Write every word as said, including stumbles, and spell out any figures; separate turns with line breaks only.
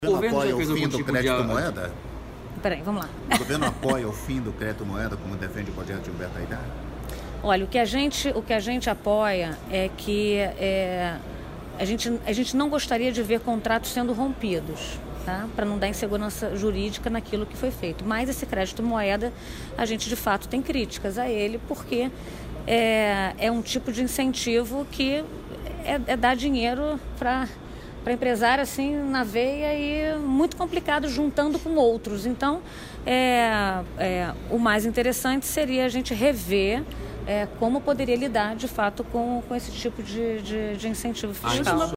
O governo apoia o fim do crédito moeda?
Peraí, vamos lá.
O governo apoia o fim do crédito moeda, como defende o projeto de Humberto Aidar?
Olha, o que a gente, o que a gente apoia é que é, a, gente, a gente não gostaria de ver contratos sendo rompidos, tá? Para não dar insegurança jurídica naquilo que foi feito. Mas esse crédito moeda, a gente de fato tem críticas a ele, porque é, é um tipo de incentivo que é, é dar dinheiro para... para empresário assim na veia e muito complicado juntando com outros. Então, é, é, o mais interessante seria a gente rever é, como poderia lidar de fato com, com esse tipo de, de, de incentivo fiscal.